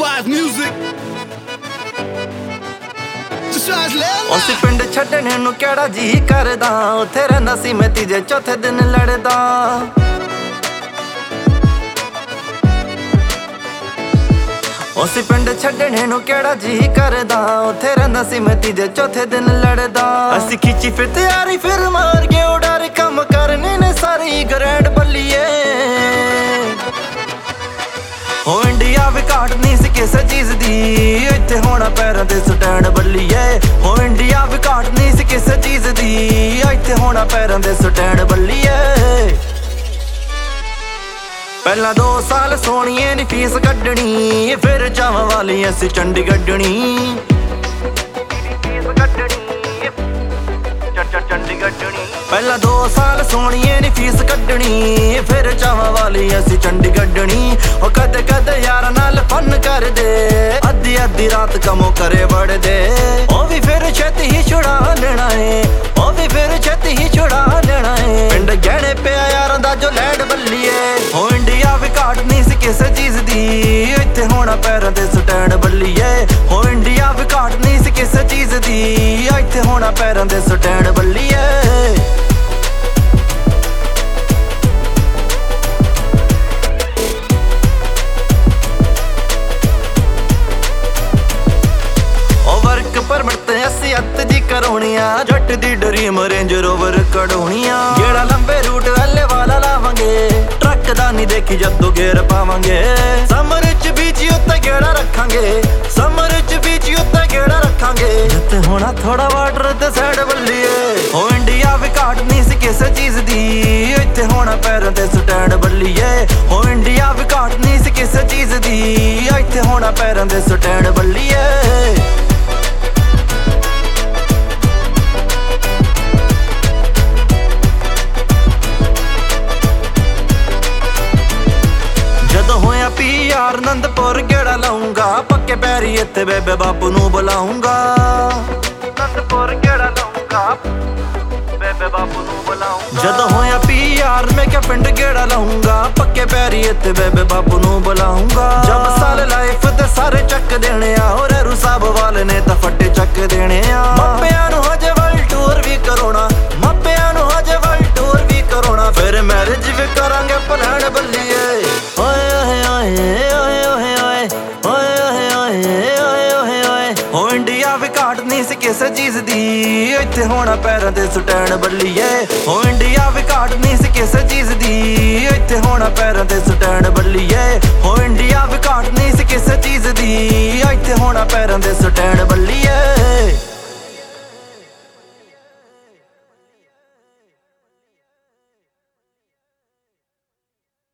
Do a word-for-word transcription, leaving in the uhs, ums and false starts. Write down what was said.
five music. उस पिंड छड्डने नूं केड़ा जी करदा, उत्थे रहिंदा सी मैं तीजे चौथे दिन लड़दा। उस पिंड छड्डने नूं केड़ा जी करदा, उत्थे रहिंदा सी मैं तीजे चौथे दिन लड़दा। असीं खिची फिर तैयारी फिर मार के उडार कम करने ने सारी ग्रैंड बल्लीए। हो इंडिया भी घाट नहीं सी किसे चीज दी, इत्थे होना पैरां ते स्टैंड बल्लीए। हो इंडिया भी घाट नहीं सी किसे चीज दी, इत्थे होना पैरां ते स्टैंड बल्लीए। पहला दो साल सोनिए नी फीस कड्डनी, फिर जावां वाली असीं चंडीगढ़नी। पहला दो साल सोनिए नी फीस कड्डनी, फिर जावां वाली असीं चंडीगढ़नी। ओ कदे कदे यारां नाल फन कर दे, अद्धी अद्धी रात कमो करे बड़ दे। ओ भी फिर छेती ही छुड़ा लेना है, ओ भी फिर छेती ही छुड़ा लेना है। पिंड गहने पिया यारां दा जो लैंड बल्लीए। ओ इंडिया भी घाट नहीं सी किसे चीज दी, इत्थे होना पैरां ते स्टैंड बल्लीए। ओ इंडिया भी घाट नहीं सी किसे चीज दी, इत्थे होना पैरां ते स्टैंड बल्लीए। परमट असी अत दी करौनिया, जट दी ड्रीम रेंज रोवर कढौनिया। गेड़ा लंबे रूट वाले वाला लावांगे, ट्रक दा नहीं देखी जदों गेर पावांगे। समर च बीच उत्ते गेड़ा रखांगे, समर च बीच उत्ते गेड़ा रखांगे। जित्ते होना थोड़ा वाटर ते साइड बल्लीए। हो इंडिया भी घाट नहीं सी किसे चीज दी, इत्थे होना पैरां ते स्टैंड बल्लीए। हो इंडिया भी घाट नहीं सी किसे चीज दी, इत्थे होना पैरां ते स्टैंड बल्लीए। यार नंदपुर गेड़ा लाऊंगा, पक्के पैरी इत्थे बेबे बापू नू बुलाऊंगा। नंदपुर गेड़ा लाऊंगा, बेबे बापू नू बुलाऊंगा। जदों होया पी यार मैं क्या पिंड गेड़ा लाऊंगा, पक्के पैरी इत्थे बेबे बापू नू बुलाऊंगा। जब साल लाइफ ते सारे चक देने आ, और रू साहब वाले ने तां फट्टे चक देने आ। मापियां नू हजे वर्ल्ड टूर भी करोना, मापियां नू हजे वर्ल्ड टूर भी करोना। फिर मैरिज भी करांगे प्लान बल्लीए। ओए ओए ओए हो इंडिया भी घाट नहीं सी किसे चीज दी, इत्थे होना पैरां ते स्टैंड बल्लीए। हो इंडिया भी घाट नहीं सी किसे चीज दी, इत्थे होना पैरां ते स्टैंड बल्लीए। हो इंडिया भी घाट नहीं सी किसे चीज दी, इत्थे होना पैरां ते स्टैंड बल्लीए।